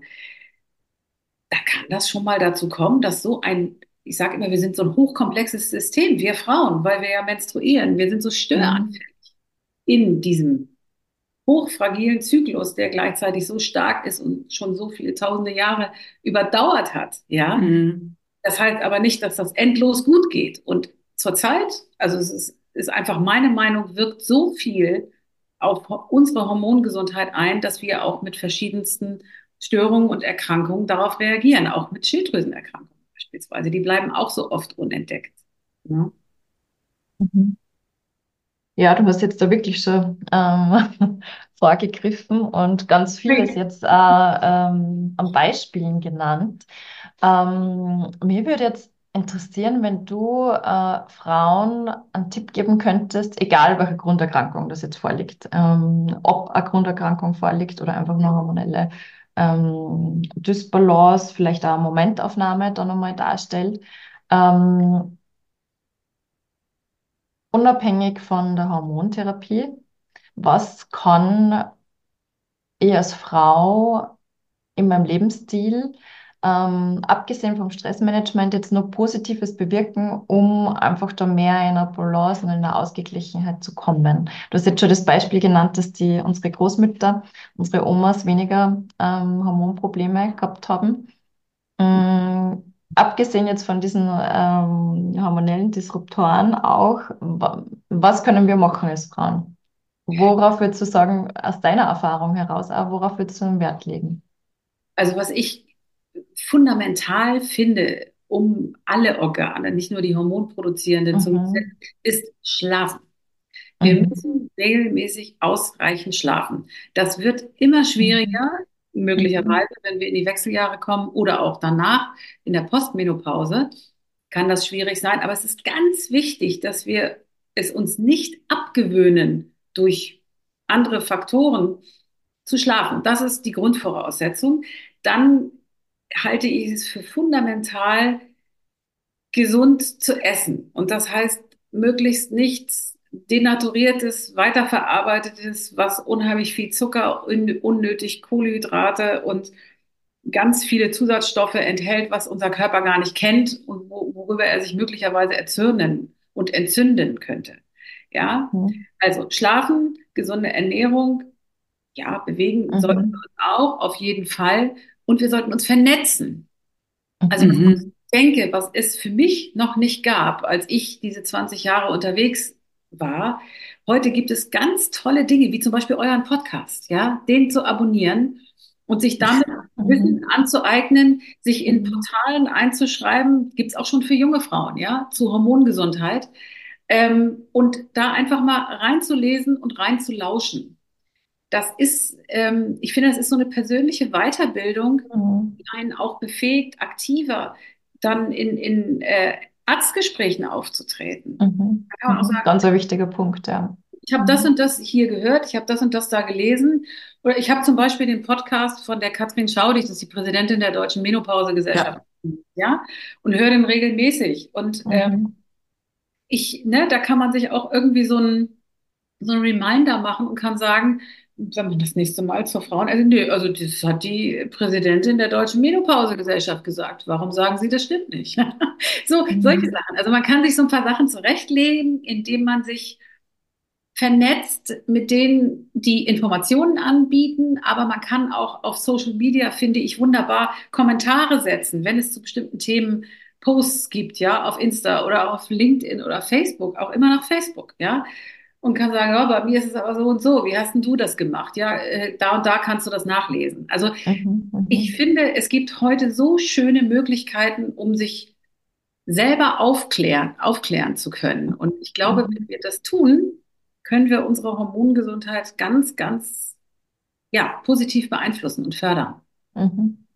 Da kann das schon mal dazu kommen, dass so ein, ich sage immer, wir sind so ein hochkomplexes System, wir Frauen, weil wir ja menstruieren, wir sind so Mhm. störanfällig in diesem hochfragilen Zyklus, der gleichzeitig so stark ist und schon so viele tausende Jahre überdauert hat, ja. Mhm. Das heißt aber nicht, dass das endlos gut geht. Und zurzeit, also ist einfach meine Meinung, wirkt so viel auf unsere Hormongesundheit ein, dass wir auch mit verschiedensten Störungen und Erkrankungen darauf reagieren, auch mit Schilddrüsenerkrankungen beispielsweise. Die bleiben auch so oft unentdeckt. Ja. Mhm. Ja, du hast jetzt da wirklich schon vorgegriffen und ganz vieles jetzt an Beispielen genannt. Mir würde jetzt interessieren, wenn du Frauen einen Tipp geben könntest, egal welche Grunderkrankung das jetzt vorliegt, ob eine Grunderkrankung vorliegt oder einfach nur hormonelle Dysbalance, vielleicht auch eine Momentaufnahme dann nochmal darstellt. Ähm, Unabhängig von der Hormontherapie, was kann ich als Frau in meinem Lebensstil, abgesehen vom Stressmanagement, jetzt nur Positives bewirken, um einfach da mehr in einer Balance und in einer Ausgeglichenheit zu kommen? Du hast jetzt schon das Beispiel genannt, dass unsere Großmütter, unsere Omas weniger Hormonprobleme gehabt haben. Abgesehen jetzt von diesen hormonellen Disruptoren auch, was können wir machen als Frauen? Worauf würdest du sagen, aus deiner Erfahrung heraus, auch worauf würdest du einen Wert legen? Also was ich fundamental finde, um alle Organe, nicht nur die hormonproduzierenden, zu Mhm. resetten, ist Schlafen. Wir Mhm. müssen regelmäßig ausreichend schlafen. Das wird immer Mhm. schwieriger, Mhm. möglicherweise, wenn wir in die Wechseljahre kommen oder auch danach in der Postmenopause kann das schwierig sein. Aber es ist ganz wichtig, dass wir es uns nicht abgewöhnen, durch andere Faktoren zu schlafen. Das ist die Grundvoraussetzung. Dann halte ich es für fundamental, gesund zu essen. Und das heißt, möglichst nichts denaturiertes, weiterverarbeitetes, was unheimlich viel Zucker, unnötig Kohlenhydrate und ganz viele Zusatzstoffe enthält, was unser Körper gar nicht kennt und worüber er sich möglicherweise erzürnen und entzünden könnte. Ja, Mhm. also schlafen, gesunde Ernährung, ja, bewegen sollten wir Mhm. uns auch auf jeden Fall und wir sollten uns vernetzen. Also was Mhm. ich denke, was es für mich noch nicht gab, als ich diese 20 Jahre unterwegs war. Heute gibt es ganz tolle Dinge, wie zum Beispiel euren Podcast, ja, den zu abonnieren und sich damit Wissen Mhm. anzueignen, sich in Mhm. Portalen einzuschreiben, gibt es auch schon für junge Frauen, ja, zu Hormongesundheit. Und da einfach mal reinzulesen und reinzulauschen. Das ist, ich finde, das ist so eine persönliche Weiterbildung, Mhm. die einen auch befähigt, aktiver dann in Arztgesprächen aufzutreten. Mhm. Da kann man auch Mhm. sagen, Ganz ein wichtiger Punkt, ja. ich habe das und Mhm. das hier gehört, ich habe das und das da gelesen. Oder ich habe zum Beispiel den Podcast von der Katrin Schaudig, das ist die Präsidentin der Deutschen Menopausegesellschaft, Ja. ja, und höre den regelmäßig. Und Mhm. da kann man sich auch irgendwie so ein Reminder machen und kann sagen, wenn man das nächste Mal zur Frauen, also, nö, also das hat die Präsidentin der Deutschen Menopausegesellschaft gesagt. Warum sagen Sie, das stimmt nicht? So, solche Mhm. Sachen. Also man kann sich so ein paar Sachen zurechtlegen, indem man sich vernetzt mit denen, die Informationen anbieten, aber man kann auch auf Social Media, finde ich, wunderbar Kommentare setzen, wenn es zu bestimmten Themen Posts gibt, ja, auf Insta oder auf LinkedIn oder Facebook, auch immer nach Facebook, ja, und kann sagen, ja, bei mir ist es aber so und so, wie hast denn du das gemacht? Ja, da und da kannst du das nachlesen. Also Mhm. ich Mhm. finde, es gibt heute so schöne Möglichkeiten, um sich selber aufklären zu können. Und ich glaube, wenn Mhm. wir das tun, können wir unsere Hormongesundheit ganz, ganz, ja, positiv beeinflussen und fördern. Mhm.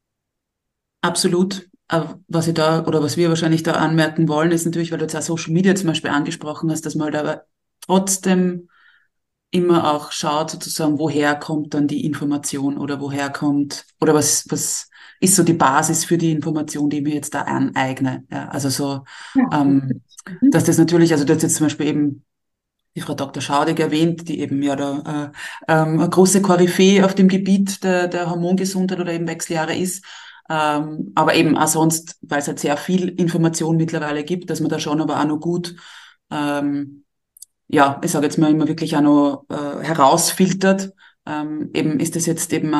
Absolut. Was ich da oder was wir wahrscheinlich da anmerken wollen, ist natürlich, weil du jetzt auch Social Media zum Beispiel angesprochen hast, dass man halt aber trotzdem immer auch schaut, sozusagen, woher kommt dann die Information oder woher kommt oder was ist so die Basis für die Information, die ich mir jetzt da aneigne. Ja, also so, Ja. dass Mhm. das natürlich, also du hast jetzt zum Beispiel eben die Frau Dr. Schaudig erwähnt, die eben ja da eine große Koryphäe auf dem Gebiet der Hormongesundheit oder eben Wechseljahre ist. Aber eben auch sonst, weil es halt sehr viel Information mittlerweile gibt, dass man da schon aber auch noch gut, ja, ich sage jetzt mal immer wirklich auch noch herausfiltert. Eben ist das jetzt eben,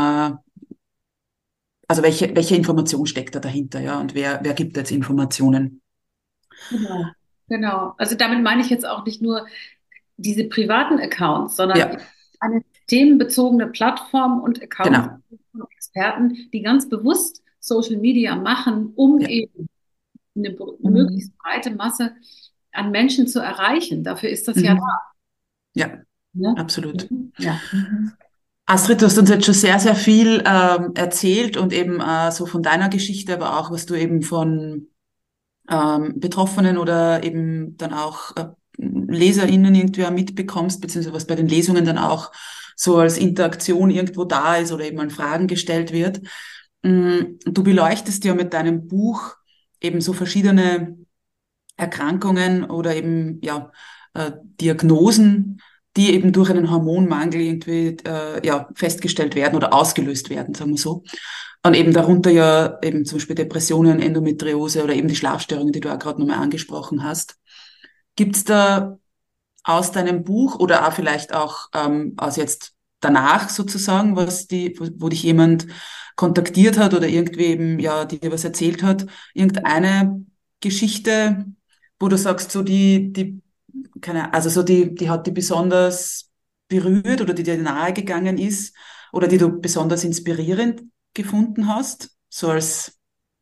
also welche Information steckt da dahinter, ja, und wer gibt jetzt Informationen? Genau. Genau. Also damit meine ich jetzt auch nicht nur diese privaten Accounts, sondern Ja, eine themenbezogene Plattform und Accounts genau. von Experten, die ganz bewusst Social Media machen, um Ja, eben eine Mhm. möglichst breite Masse an Menschen zu erreichen. Dafür ist das ja da. mhm. Ja, Ne? absolut. Mhm. Ja. Mhm. Astrid, du hast uns jetzt schon sehr, sehr viel erzählt und eben so von deiner Geschichte, aber auch, was du eben von Betroffenen oder eben dann auch LeserInnen irgendwie auch mitbekommst, beziehungsweise was bei den Lesungen dann auch so als Interaktion irgendwo da ist oder eben an Fragen gestellt wird. Du beleuchtest ja mit deinem Buch eben so verschiedene Erkrankungen oder eben ja Diagnosen, die eben durch einen Hormonmangel irgendwie ja festgestellt werden oder ausgelöst werden, sagen wir so. Und eben darunter ja eben zum Beispiel Depressionen, Endometriose oder eben die Schlafstörungen, die du auch gerade nochmal angesprochen hast. Gibt's da aus deinem Buch oder auch vielleicht auch aus jetzt danach sozusagen, wo dich jemand kontaktiert hat oder irgendwie eben ja dir was erzählt hat, irgendeine Geschichte, wo du sagst, so also so die hat die besonders berührt oder die dir nahe gegangen ist oder die du besonders inspirierend gefunden hast, so als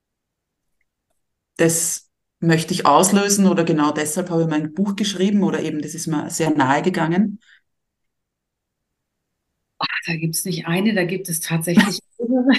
das möchte ich auslösen oder genau deshalb habe ich mein Buch geschrieben oder eben das ist mir sehr nahe gegangen. Da gibt es nicht eine, da gibt es tatsächlich mehrere.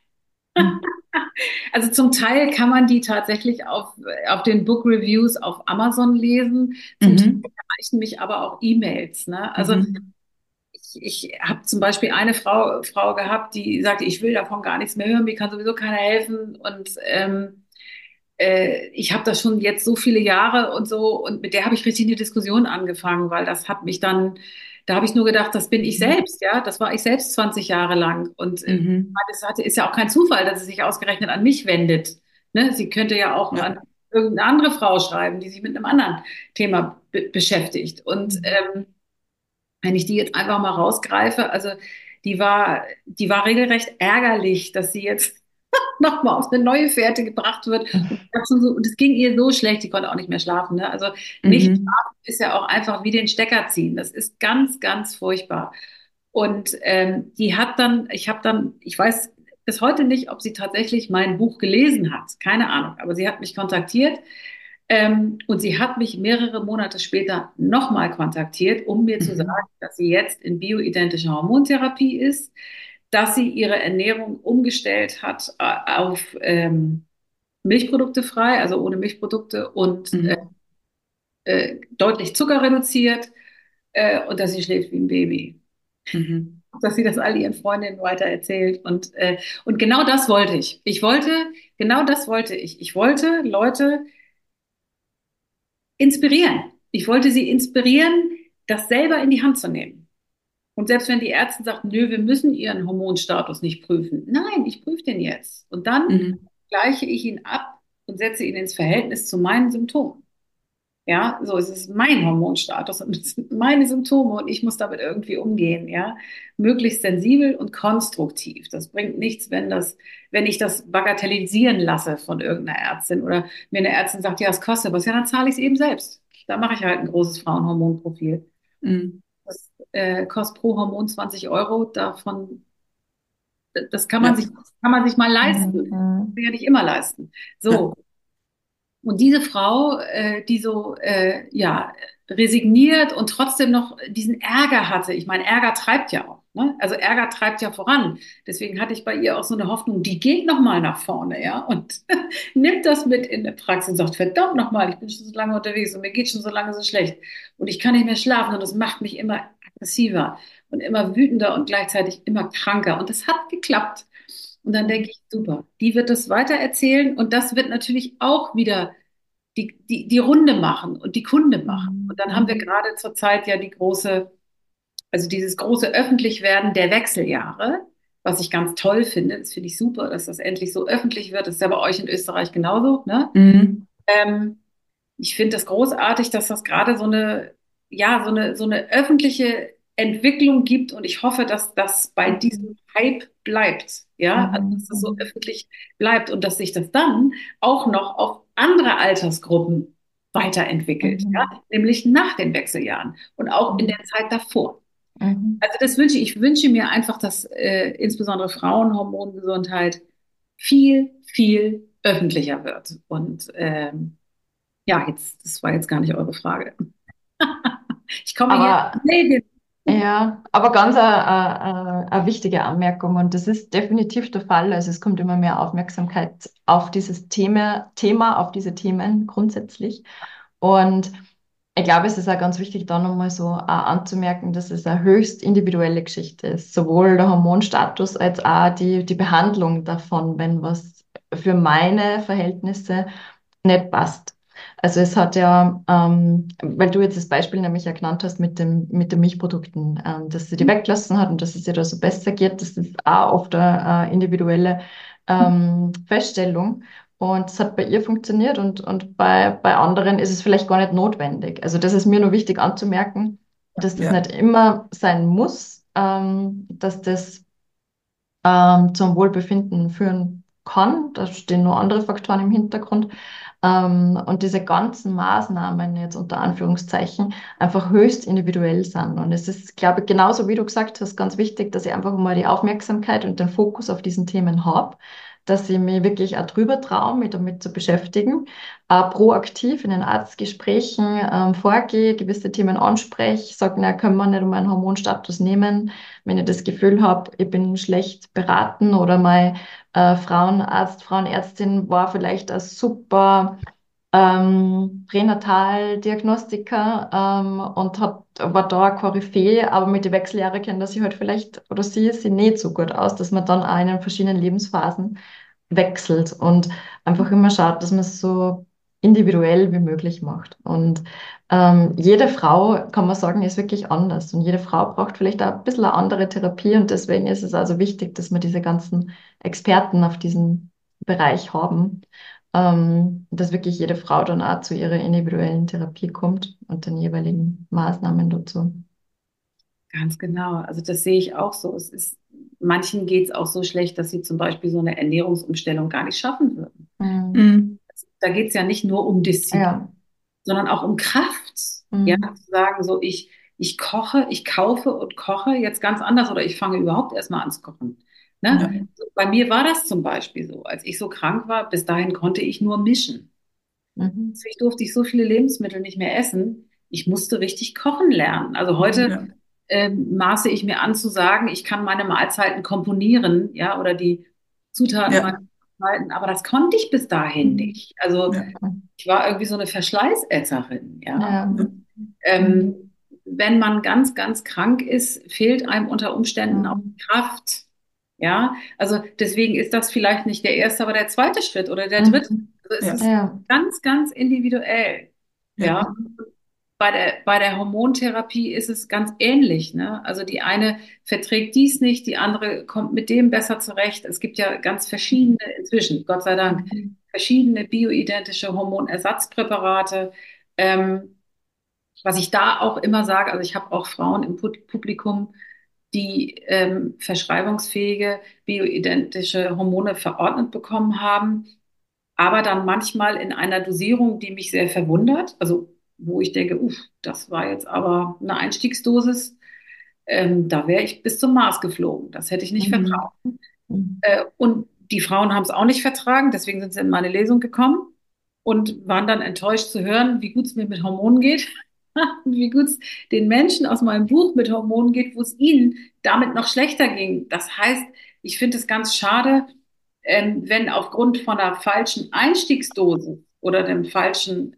Also zum Teil kann man die tatsächlich auf den Book Reviews auf Amazon lesen. Zum Teil Mhm. erreichen mich aber auch E-Mails. Ne? Also Mhm. ich habe zum Beispiel eine Frau gehabt, die sagte, ich will davon gar nichts mehr hören, mir kann sowieso keiner helfen. Und ich habe das schon jetzt so viele Jahre und so, und mit der habe ich richtig eine Diskussion angefangen, weil das hat mich dann, da habe ich nur gedacht, das bin ich selbst, ja, das war ich selbst 20 Jahre lang. Und Mhm. ist ja auch kein Zufall, dass sie sich ausgerechnet an mich wendet. Ne? Sie könnte ja auch Ja. an irgendeine andere Frau schreiben, die sich mit einem anderen Thema beschäftigt. Und wenn ich die jetzt einfach mal rausgreife, also die war regelrecht ärgerlich, dass sie jetzt nochmal auf eine neue Fährte gebracht wird. Und es ging ihr so schlecht, die konnte auch nicht mehr schlafen. Ne? Also nicht Mhm. schlafen ist ja auch einfach wie den Stecker ziehen. Das ist ganz, ganz furchtbar. Und ich weiß bis heute nicht, ob sie tatsächlich mein Buch gelesen hat. Keine Ahnung. Aber sie hat mich kontaktiert. Und sie hat mich mehrere Monate später nochmal kontaktiert, um mir zu sagen, Mhm. dass sie jetzt in bioidentischer Hormontherapie ist, dass sie ihre Ernährung umgestellt hat auf Milchprodukte frei, also ohne Milchprodukte und Mhm. deutlich Zucker reduziert und dass sie schläft wie ein Baby. Mhm. Dass sie das all ihren Freundinnen weiter erzählt. Und genau das wollte ich. Genau das wollte ich. Ich wollte Leute inspirieren. Ich wollte sie inspirieren, das selber in die Hand zu nehmen. Und selbst wenn die Ärzte sagt, nö, wir müssen ihren Hormonstatus nicht prüfen. Nein, ich prüfe den jetzt. Und dann Mhm. gleiche ich ihn ab und setze ihn ins Verhältnis zu meinen Symptomen. Ja, so es ist mein Hormonstatus und es sind meine Symptome und ich muss damit irgendwie umgehen, ja. Möglichst sensibel und konstruktiv. Das bringt nichts, wenn ich das bagatellisieren lasse von irgendeiner Ärztin oder mir eine Ärztin sagt, ja, es kostet was, ja, dann zahle ich es eben selbst. Da mache ich halt ein großes Frauenhormonprofil. Mhm. Das kostet pro Hormon 20 Euro. Ja. Kann man sich mal leisten. Das Mhm. kann man ja nicht immer leisten. Ja. So. Und diese Frau, die so ja resigniert und trotzdem noch diesen Ärger hatte. Ich meine, Ärger treibt ja auch. Ne? Also Ärger treibt ja voran. Deswegen hatte ich bei ihr auch so eine Hoffnung, die geht noch mal nach vorne, ja, und nimmt das mit in der Praxis und sagt, verdammt noch mal, ich bin schon so lange unterwegs und mir geht schon so lange so schlecht und ich kann nicht mehr schlafen und das macht mich immer aggressiver und immer wütender und gleichzeitig immer kranker. Und das hat geklappt. Und dann denke ich, super, die wird das weitererzählen und das wird natürlich auch wieder die Runde machen und die Kunde machen. Und dann haben wir Mhm. gerade zur Zeit ja also dieses große Öffentlichwerden der Wechseljahre, was ich ganz toll finde. Das finde ich super, dass das endlich so öffentlich wird. Das ist ja bei euch in Österreich genauso, ne? Mhm. Ähm, Ich finde das großartig, dass das gerade ja, so eine öffentliche Entwicklung gibt und ich hoffe, dass das bei Mhm. diesem Hype bleibt, ja, also Mhm. dass das so Mhm. öffentlich bleibt und dass sich das dann auch noch auf andere Altersgruppen weiterentwickelt, ja, Mhm. nämlich nach den Wechseljahren und auch in der Mhm. Zeit davor. Mhm. Also das wünsche ich wünsche mir einfach, dass insbesondere Frauenhormongesundheit viel, viel öffentlicher wird und ja, das war jetzt gar nicht eure Frage. Ich komme hier. Aber Nee, ja, aber ganz eine wichtige Anmerkung und das ist definitiv der Fall. Also es kommt immer mehr Aufmerksamkeit auf dieses Thema, auf diese Themen grundsätzlich. Und ich glaube, es ist auch ganz wichtig, da nochmal so anzumerken, dass es eine höchst individuelle Geschichte ist. Sowohl der Hormonstatus als auch die Behandlung davon, wenn was für meine Verhältnisse nicht passt. Also es hat ja, weil du jetzt das Beispiel nämlich ja genannt hast mit den Milchprodukten, dass sie die weglassen hat und dass es ihr da so besser geht, das ist auch oft eine individuelle Feststellung. Und es hat bei ihr funktioniert und bei anderen ist es vielleicht gar nicht notwendig. Also das ist mir nur wichtig anzumerken, dass das Ja. nicht immer sein muss, dass das zum Wohlbefinden führen kann. Da stehen nur andere Faktoren im Hintergrund. Und diese ganzen Maßnahmen jetzt unter Anführungszeichen einfach höchst individuell sind. Und es ist, glaube ich, genauso wie du gesagt hast, ganz wichtig, dass ich einfach mal die Aufmerksamkeit und den Fokus auf diesen Themen habe, dass ich mich wirklich auch drüber traue, mich damit zu beschäftigen, proaktiv in den Arztgesprächen vorgehe, gewisse Themen anspreche, sage, na, können wir nicht um meinen Hormonstatus nehmen, wenn ich das Gefühl habe, ich bin schlecht beraten oder mein Frauenarzt, Frauenärztin war vielleicht ein super Pränataldiagnostiker und war da eine Koryphäe, aber mit den Wechseljahren kennt er sich halt vielleicht oder sie nicht so gut aus, dass man dann auch in den verschiedenen Lebensphasen wechselt und einfach immer schaut, dass man es so individuell wie möglich macht. Und jede Frau, kann man sagen, ist wirklich anders. Und jede Frau braucht vielleicht auch ein bisschen eine andere Therapie. Und deswegen ist es also wichtig, dass wir diese ganzen Experten auf diesem Bereich haben, dass wirklich jede Frau dann auch zu ihrer individuellen Therapie kommt und den jeweiligen Maßnahmen dazu. Ganz genau. Also das sehe ich auch so. Manchen geht es auch so schlecht, dass sie zum Beispiel so eine Ernährungsumstellung gar nicht schaffen würden. Mhm. Mhm. Da geht es ja nicht nur um Disziplin, Ja. sondern auch um Kraft. Ja, Mhm. zu sagen, so ich koche, ich kaufe und koche jetzt ganz anders oder ich fange überhaupt erstmal an zu kochen. Ja. Ne? Bei mir war das zum Beispiel so. Als ich so krank war, bis dahin konnte ich nur mischen. Mhm. Deswegen durfte ich so viele Lebensmittel nicht mehr essen. Ich musste richtig kochen lernen. Also heute Ja. maße ich mir an zu sagen, ich kann meine Mahlzeiten komponieren, ja, oder die Zutaten meiner Ja. Mahlzeiten, aber das konnte ich bis dahin nicht. Also Ja. ich war irgendwie so eine Verschleißesserin, ja. Ja. Ähm, wenn man ganz, ganz krank ist, fehlt einem unter Umständen auch Mhm. Kraft. Ja, also deswegen ist das vielleicht nicht der erste, aber der zweite Schritt oder der dritte. Mhm. Also es Ja. ist Ja. ganz, ganz individuell. Ja. Ja, bei der Hormontherapie ist es ganz ähnlich, ne? Also die eine verträgt dies nicht, die andere kommt mit dem besser zurecht. Es gibt ja ganz verschiedene, inzwischen, Gott sei Dank, Mhm. verschiedene bioidentische Hormonersatzpräparate. Ähm, was ich da auch immer sage, also ich habe auch Frauen im Publikum, die verschreibungsfähige bioidentische Hormone verordnet bekommen haben, aber dann manchmal in einer Dosierung, die mich sehr verwundert, also wo ich denke, das war jetzt aber eine Einstiegsdosis, da wäre ich bis zum Mars geflogen, das hätte ich nicht Mhm. vertraut. Und die Frauen haben es auch nicht vertragen, deswegen sind sie in meine Lesung gekommen und waren dann enttäuscht zu hören, wie gut es mir mit Hormonen geht, wie gut es den Menschen aus meinem Buch mit Hormonen geht, wo es ihnen damit noch schlechter ging. Das heißt, ich finde es ganz schade, wenn aufgrund von einer falschen Einstiegsdosis oder dem falschen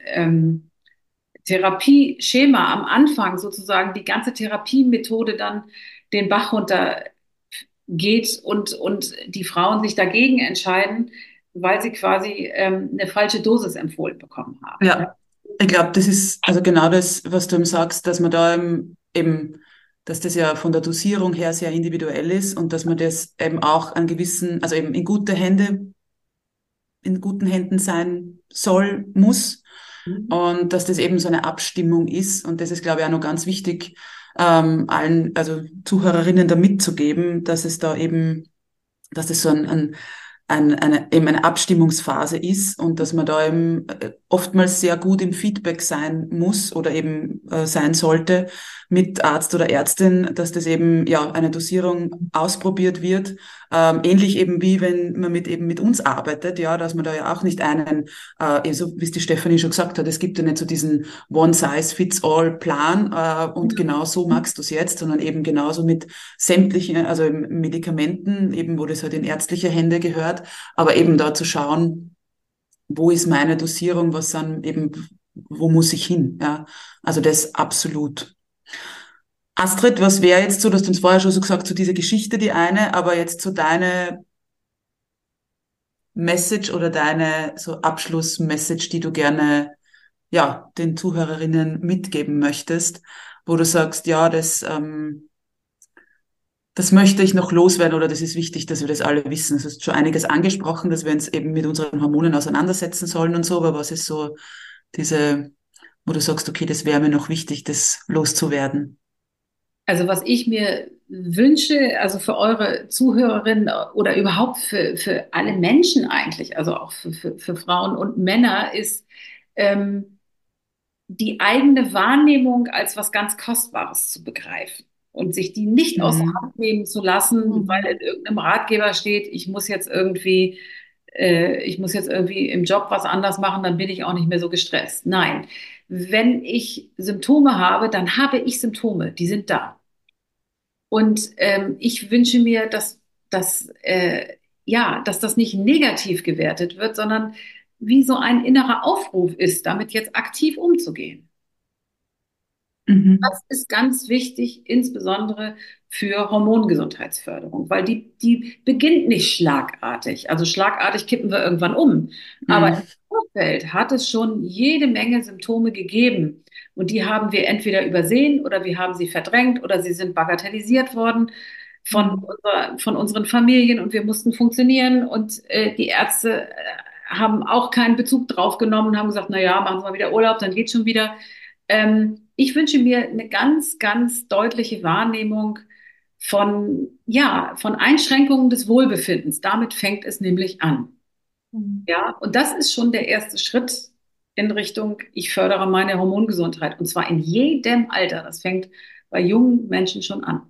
Therapieschema am Anfang sozusagen die ganze Therapiemethode dann den Bach runter geht und die Frauen sich dagegen entscheiden, weil sie quasi eine falsche Dosis empfohlen bekommen haben. Ne? Ja. Ich glaube, das ist also genau das, was du eben sagst, dass man da eben, dass das ja von der Dosierung her sehr individuell ist und dass man das eben auch an gewissen, also eben in guten Händen sein soll, muss. Mhm. Und dass das eben so eine Abstimmung ist. Und das ist, glaube ich, auch noch ganz wichtig, allen, also Zuhörerinnen da mitzugeben, dass es da eben, dass das so eben eine Abstimmungsphase ist und dass man da eben oftmals sehr gut im Feedback sein muss oder eben sein sollte mit Arzt oder Ärztin, dass das eben ja eine Dosierung ausprobiert wird. Ähnlich eben wie wenn man eben mit uns arbeitet, ja, dass man da ja auch nicht so wie es die Stefanie schon gesagt hat, es gibt ja nicht so diesen One-Size-Fits-All-Plan und genau so magst du es jetzt, sondern eben genauso mit sämtlichen, also eben Medikamenten, eben wo das halt in ärztliche Hände gehört, aber eben da zu schauen, wo ist meine Dosierung, was dann eben, wo muss ich hin, ja. Also das absolut. Astrid, was wäre jetzt so, du hast uns vorher schon so gesagt, so diese Geschichte, die eine, aber jetzt so deine Message oder deine so Abschlussmessage, die du gerne, ja, den Zuhörerinnen mitgeben möchtest, wo du sagst, ja, das möchte ich noch loswerden oder das ist wichtig, dass wir das alle wissen. Du hast schon einiges angesprochen, dass wir uns eben mit unseren Hormonen auseinandersetzen sollen und so, aber was ist so diese, wo du sagst, okay, das wäre mir noch wichtig, das loszuwerden? Also was ich mir wünsche, also für eure Zuhörerinnen oder überhaupt für alle Menschen eigentlich, also auch für Frauen und Männer, ist die eigene Wahrnehmung als was ganz Kostbares zu begreifen und sich die nicht aus der Mhm. Hand nehmen zu lassen, weil Mhm. in irgendeinem Ratgeber steht, ich muss jetzt irgendwie im Job was anders machen, dann bin ich auch nicht mehr so gestresst. Nein, wenn ich Symptome habe, dann habe ich Symptome, die sind da. Und ich wünsche mir, dass das nicht negativ gewertet wird, sondern wie so ein innerer Aufruf ist, damit jetzt aktiv umzugehen. Mhm. Das ist ganz wichtig, insbesondere für Hormongesundheitsförderung, weil die beginnt nicht schlagartig. Also schlagartig kippen wir irgendwann um. Aber im Mhm. Vorfeld hat es schon jede Menge Symptome gegeben. Und die haben wir entweder übersehen oder wir haben sie verdrängt oder sie sind bagatellisiert worden Mhm. von unseren Familien und wir mussten funktionieren. Und die Ärzte haben auch keinen Bezug drauf genommen und haben gesagt, na ja, machen Sie mal wieder Urlaub, dann geht's schon wieder. Ich wünsche mir eine ganz, ganz deutliche Wahrnehmung ja, von Einschränkungen des Wohlbefindens. Damit fängt es nämlich an. Mhm. Ja, und das ist schon der erste Schritt in Richtung, ich fördere meine Hormongesundheit. Und zwar in jedem Alter. Das fängt bei jungen Menschen schon an.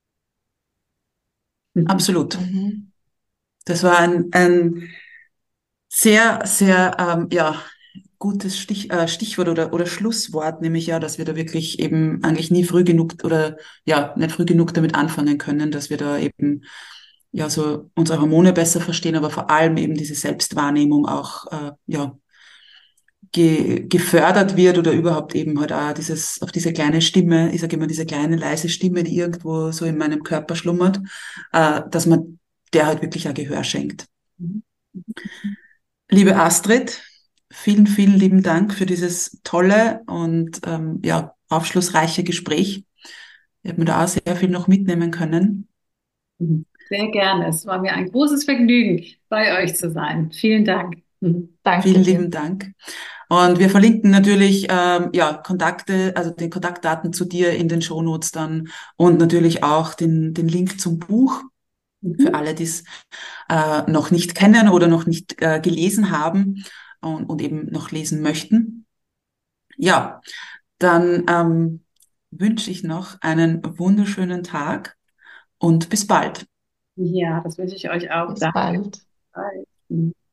Mhm. Absolut. Mhm. Das war ein sehr, sehr ja, gutes Stichwort oder Schlusswort, nämlich ja, dass wir da wirklich eben eigentlich nie früh genug oder ja, nicht früh genug damit anfangen können, dass wir da eben ja so unsere Hormone besser verstehen, aber vor allem eben diese Selbstwahrnehmung auch ja gefördert wird oder überhaupt eben halt auch auf diese kleine Stimme, ich sage immer diese kleine leise Stimme, die irgendwo so in meinem Körper schlummert, dass man der halt wirklich auch Gehör schenkt. Mhm. Liebe Astrid, vielen, vielen lieben Dank für dieses tolle und ja, aufschlussreiche Gespräch. Ich habe mir da auch sehr viel noch mitnehmen können. Mhm. Sehr gerne. Es war mir ein großes Vergnügen, bei euch zu sein. Vielen Dank. Mhm. Danke Vielen dir. lieben Dank. Und wir verlinken natürlich ja, Kontakte, also den Kontaktdaten zu dir in den Shownotes dann und natürlich auch den Link zum Buch für Mhm. alle, die es noch nicht kennen oder noch nicht gelesen haben und eben noch lesen möchten. Ja, dann wünsche ich noch einen wunderschönen Tag und bis bald. Ja, das wünsche ich euch auch. Bis Danke. bald. Bye. Mhm.